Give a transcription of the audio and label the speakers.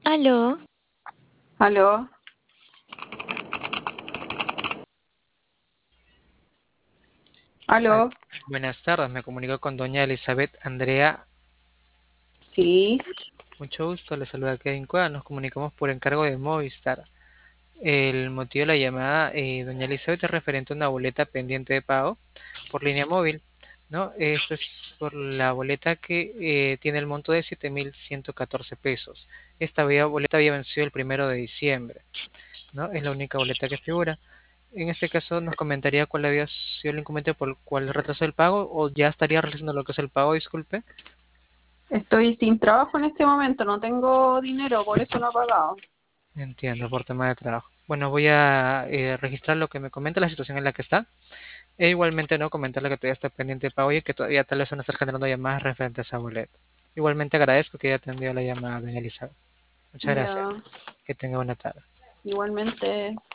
Speaker 1: Aló,
Speaker 2: Aló,
Speaker 3: Ah,
Speaker 2: aló,
Speaker 3: Buenas tardes, me comunico con doña Elizabeth Andrea.
Speaker 2: sí,
Speaker 3: Mucho gusto, le saluda Kevin Cueva. Nos comunicamos por encargo de Movistar. El motivo de la llamada, doña Elizabeth, es referente a una boleta pendiente de pago por línea móvil, ¿no? Esto es por la boleta que tiene el monto de 7.114 pesos. Boleta había vencido el 1 de diciembre, ¿no? Es la única boleta que figura. En este caso, nos comentaría cuál había sido el inconveniente por el cual retrasó el pago o ya estaría realizando lo que es el pago, disculpe.
Speaker 2: estoy sin trabajo en este momento, no tengo dinero, por eso no he pagado.
Speaker 3: Entiendo, por tema de trabajo. Bueno, voy a registrar lo que me comenta, la situación en la que está. E igualmente no comentarle que todavía está pendiente de pago y que todavía tal vez van a estar generando llamadas referentes a esa boleta. Igualmente agradezco que haya atendido la llamada, doña Elizabeth. Muchas
Speaker 2: Ya,
Speaker 3: gracias. Que tenga buena tarde.
Speaker 2: igualmente.